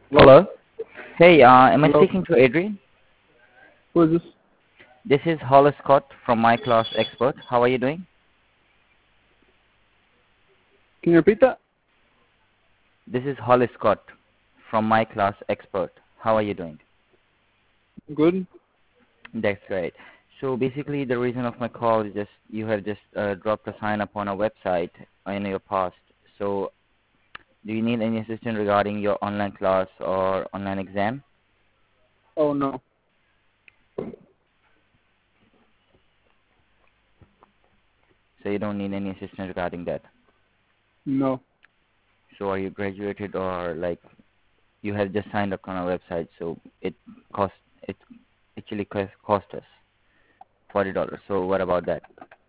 Hello. Hello. Hey, am I Hello. speaking to Adrian? Who is this? This is Hollis Scott from My Class Expert. How are you doing? Can you repeat that? This is Hollis Scott from My Class Expert. How are you doing? Good. That's great. So basically, the reason of my call is just you have just dropped a sign up on our website in your past. So do you need any assistance regarding your online class or online exam? Oh no. So you don't need any assistance regarding that. No. So are you graduated or like you have just signed up on our website? So it actually cost us $40. So what about that?